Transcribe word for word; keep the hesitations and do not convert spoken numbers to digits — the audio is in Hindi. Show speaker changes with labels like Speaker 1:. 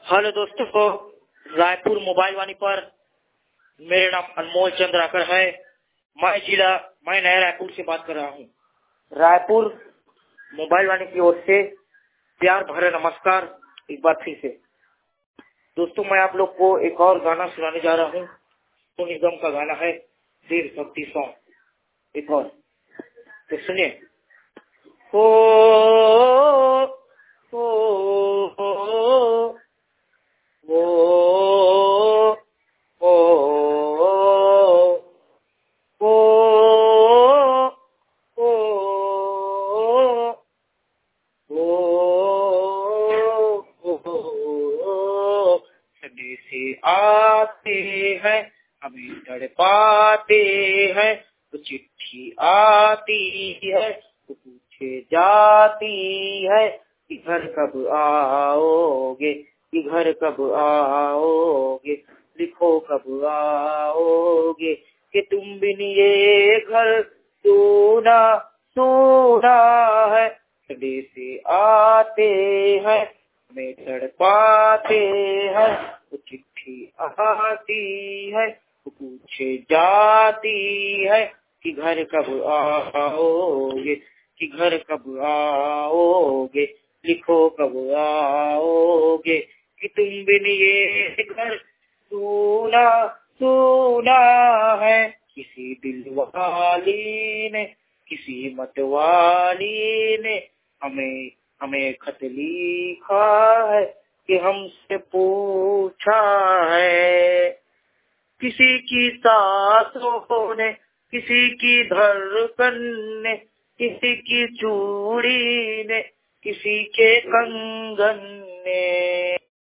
Speaker 1: हेलो दोस्तों, रायपुर मोबाइल वाणी पर मेरा नाम अनमोल चंद्राकर है। मैं जिला मैं नया रायपुर से बात कर रहा हूँ। रायपुर मोबाइल वाणी की ओर से प्यार भरा नमस्कार एक बार फिर से। दोस्तों, मैं आप लोग को एक और गाना सुनाने जा रहा हूँ। सोनू निगम का गाना है देशभक्ति सॉन्ग। एक और तो सुनिए। हो हो हो ओ ओ ओ ओ से आते हैं हमें तड़पाते हैं, तो चिट्ठी आती है तो पूछे जाती है कि घर कब आओगे, कि घर कब आओगे, लिखो कब आओगे, कि तुम बिन ये घर सोना सोना है। सड़े से आते हैं हमें तड़पाते हैं, तो चिट्ठी आती है तो पूछे जाती है कि घर कब आओगे, कि घर कब आओगे, लिखो कब आओगे, कि तुम बिन ये घर सोना सोना है। किसी दिल वाली ने, किसी मतवाली ने हमें हमें खत लिखा है कि हमसे पूछा है। किसी की सांसों ने, किसी की धड़कन ने, किसी की चूड़ी ने, किसी के कंगन ने